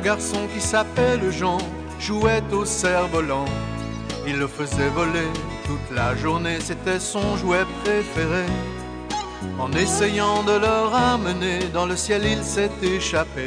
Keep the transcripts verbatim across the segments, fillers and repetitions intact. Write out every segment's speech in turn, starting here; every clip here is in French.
garçon qui s'appelle Jean jouait au cerf-volant. Il le faisait voler toute la journée, c'était son jouet préféré. En essayant de le ramener dans le ciel, il s'est échappé.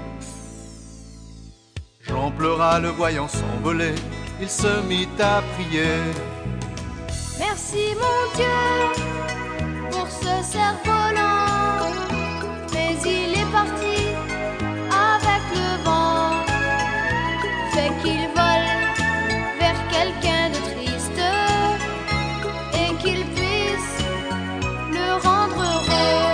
Jean pleura le voyant s'envoler, il se mit à prier. Merci mon Dieu pour ce cerf-volant, mais il est parti avec le vent. Fait qu'il vole vers quelqu'un de triste et qu'il puisse le rendre heureux.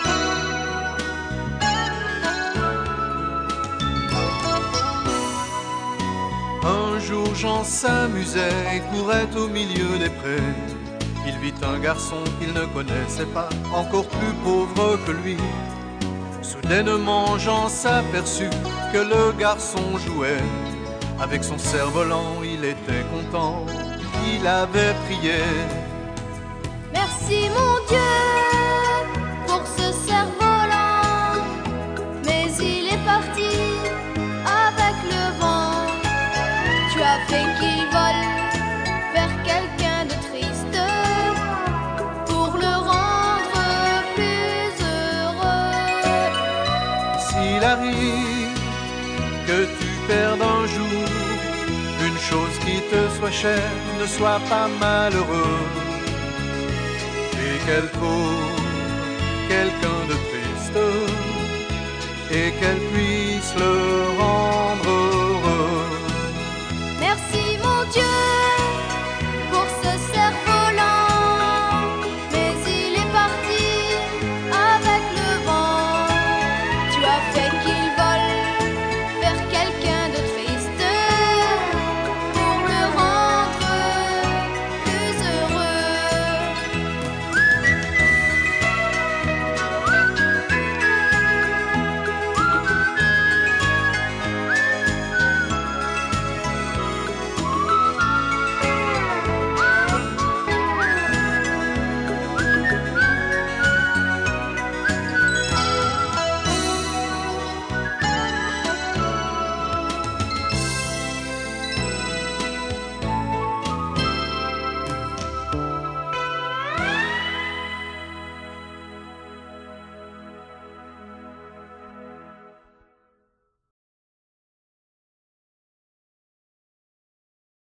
Un jour Jean s'amusait et courait au milieu des prés. Il vit un garçon qu'il ne connaissait pas, encore plus pauvre que lui. Soudainement Jean s'aperçut que le garçon jouait. Avec son cerf-volant il était content, il avait prié. Merci mon Dieu pour ce cerf-volant, mais il est parti avec le vent. Tu as fait qu'il vole vers quelqu'un de triste pour le rendre plus heureux. S'il arrive que tu perdes un jour une chose qui te soit chère, ne sois pas malheureux. Et qu'elle trouve quelqu'un de triste et qu'elle puisse le rendre